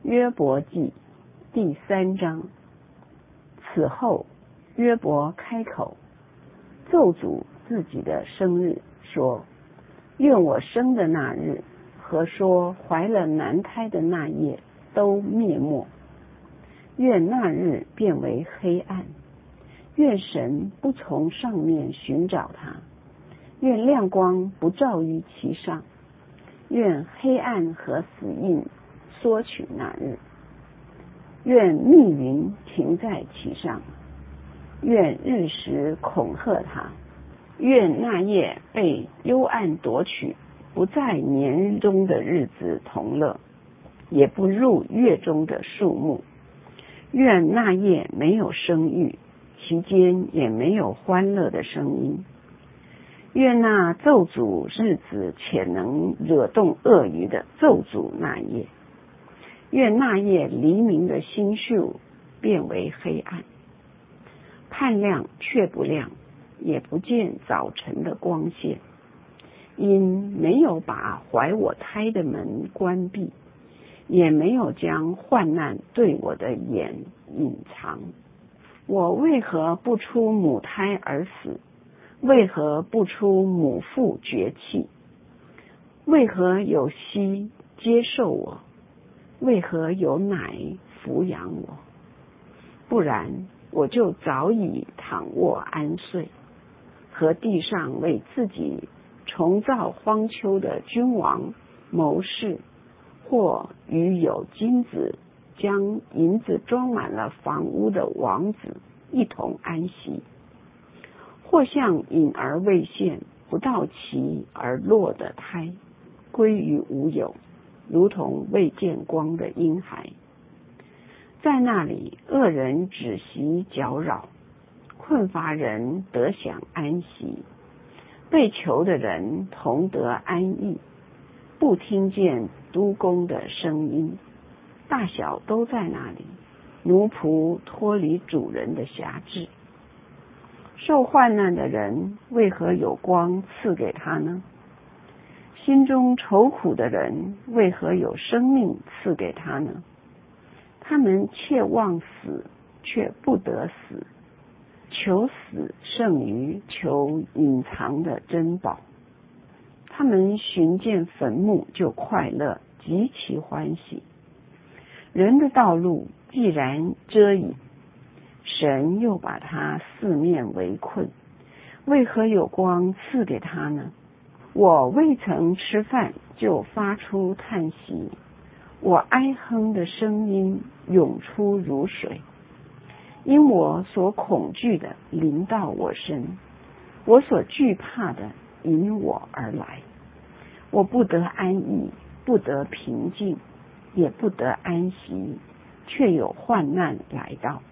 约伯记第3章。此后，约伯开口咒诅自己的生日，说：愿我生的那日和说怀了男胎的那夜都灭没，愿那日变为黑暗，愿神不从上面寻找他，愿亮光不照于其上，愿黑暗和死印索取那日，愿密云停在其上，愿日食恐吓他，愿那夜被幽暗夺取，不在年中的日子同乐，也不入月中的数目，愿那夜没有生育，其间也没有欢乐的声音，愿那咒诅日子且能惹动鳄鱼的咒诅那夜，愿那夜黎明的星宿变为黑暗，盼亮却不亮，也不见早晨的光线，因没有把怀我胎的门关闭，也没有将患难对我的眼隐藏。我为何不出母胎而死？为何不出母腹绝气？为何有膝接受我？为何有奶抚养我？不然我就早已躺卧安睡，和地上为自己重造荒丘的君王谋士，或与有金子将银子装满了房屋的王子一同安息，或像隐而未现不到期而落的胎，归于无有，如同未见光的婴孩。在那里，恶人止息搅扰，困乏人得享安息，被囚的人同得安逸，不听见督工的声音，大小都在那里，奴仆脱离主人的辖制。受患难的人为何有光赐给他呢？心中愁苦的人为何有生命赐给他呢？他们切望死，却不得死，求死胜于求隐藏的珍宝。他们寻见坟墓就快乐，极其欢喜。人的道路既然遮隐，神又把他四面围困，为何有光赐给他呢？我未曾吃饭就发出叹息，我哀哼的声音涌出如水，因我所恐惧的临到我身，我所惧怕的引我而来。我不得安逸，不得平静，也不得安息，却有患难来到。